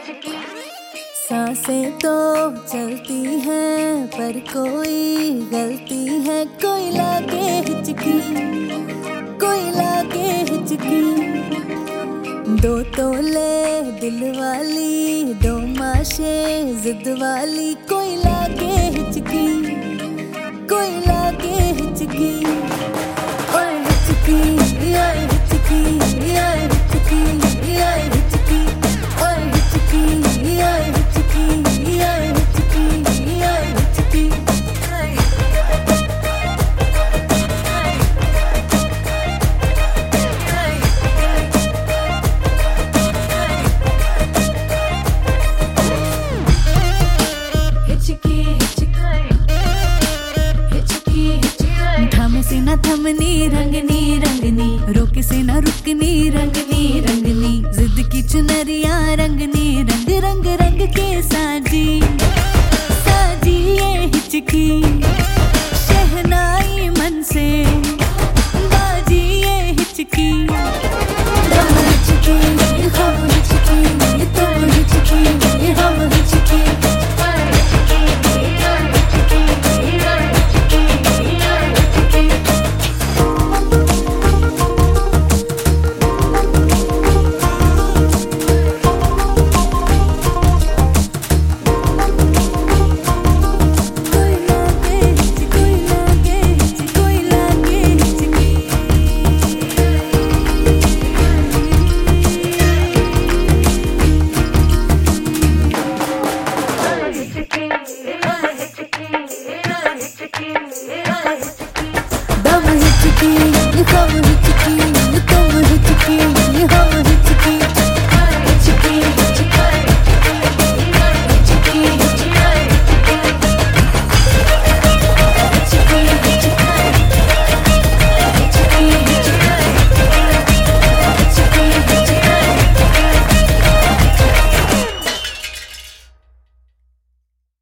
सांसें तो चलती हैं पर कोई गलती है, कोई लागे हिचकी, कोई लागे हिचकी। दो तोले दिल वाली, दो माशे जिद वाली, कोई लागे हिचकी, कोई लागे हिचकी। ओए हिचकी, ओए हिचकी, ओए हिचकी, ओए हिचकी, ओए हिचकी, ओए हिचकी, ओए हिचकी, ओए हिचकी। थम से न थमनी, रंगनी रंगनी, रोक से न रुकनी, रंगनी रंगनी। जिद की चुनरिया रंगनी, रंग रंग रंग के साजी, साजी ये हिचकी। शहनाई मन से बाजी ये हिचकी। हम हिचकी, हम हिचकी, तुम हिचकी, हम हिचकी। दम हिचकी, हम हिचकी।